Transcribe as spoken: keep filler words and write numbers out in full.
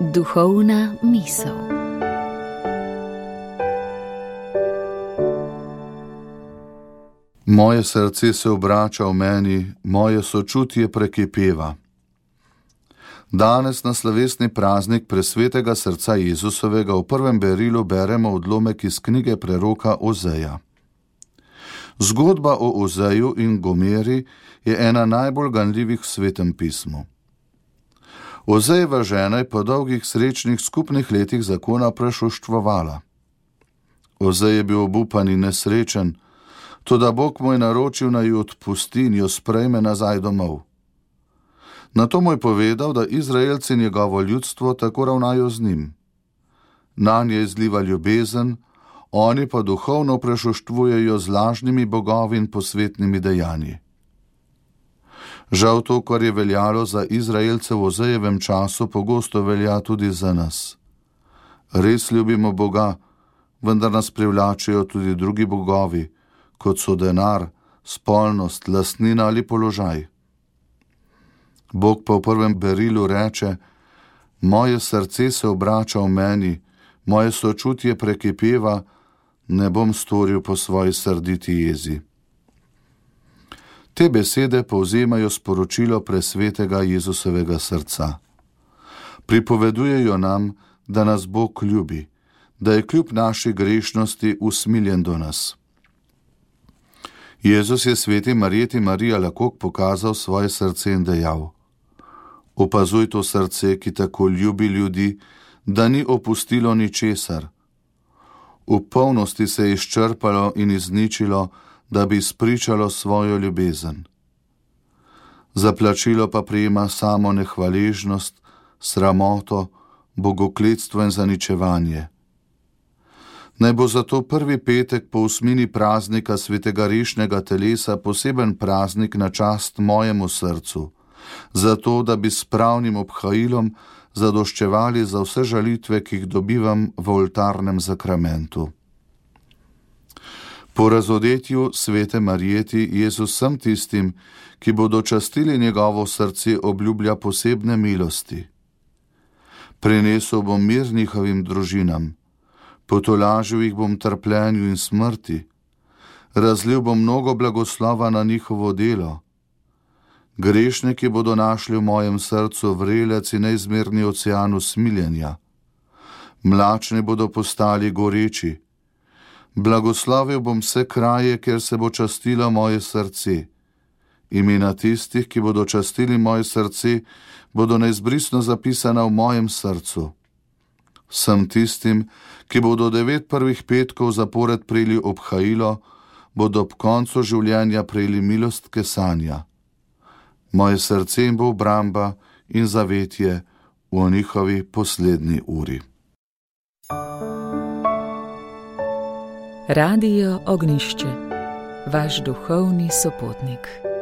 Duhovna misel. Moje srce se obrača v meni, moje sočutje prekipeva. Danes na slovesni praznik presvetega srca Jezusovega v prvem berilu beremo odlomek iz knjige preroka Ozeja. Zgodba o Ozeju in Gomeri je ena najbolj ganljivih v Svetem pismu. Ozejeva žena je po dolgih srečnih skupnih letih zakona prešuštvovala. Ozej je bil obupan in nesrečen, toda Bog mu je naročil, naj jo odpusti in jo sprejme nazaj domov. Nato mu je povedal, da Izraelci njegovo ljudstvo tako ravnajo z njim. Nanje izliva ljubezen, oni pa duhovno prešuštvujejo z lažnimi bogovi in posvetnimi dejanji. Žal to, kar je veljalo za Izraelce v Ozejevem času, pogosto velja tudi za nas. Res ljubimo Boga, vendar nas privlačijo tudi drugi bogovi, kot so denar, spolnost, lastnina ali položaj. Bog pa v prvem berilu reče: moje srce se obrača v meni, moje sočutje prekipeva, ne bom storil po svoji srditi jezi. Te besede povzemajo sporočilo presvetega Jezusovega srca. Pripovedujejo nam, da nas Bog ljubi, da je kljub naši grešnosti usmiljen do nas. Jezus je sveti Marjeti Marija Lakok pokazal svoje srce in dejal: opazuj to srce, ki tako ljubi ljudi, da ni opustilo ničesar. V polnosti se je izčrpalo in izničilo, da bi spričalo svojo ljubezen. Za plačilo pa prejema samo nehvaležnost, sramoto, bogokletstvo in zaničevanje. Naj bo zato prvi petek po osmini praznika svetega rešnega telesa poseben praznik na čast mojemu srcu, zato da bi s pravnim obhajilom zadoščevali za vse žalitve, ki jih dobivam v oltarnem zakramentu. Po razodetju svete Marjeti Jezus vsem tistim, ki bodo častili njegovo srce, obljublja posebne milosti. Prinesel bom mir njihovim družinam, potolažil jih bom trpljenju in smrti, razlil bom mnogo blagoslova na njihovo delo. Grešniki bodo našli v mojem srcu vrelec in neizmerni ocean usmiljenja. Mlačni bodo postali goreči. Blagoslavil bom vse kraje, kjer se bo častilo moje srce. Imena tistih, ki bodo častili moje srce, bodo neizbrisno zapisana v mojem srcu. Vsem tistim, ki bodo devet prvih petkov zapored prejeli obhajilo, bodo ob koncu življenja prejeli milost kesanja. Moje srce jim bo obramba in zavetje v njihovi poslednji uri. Radio Ognjišče, vaš duhovni sopotnik.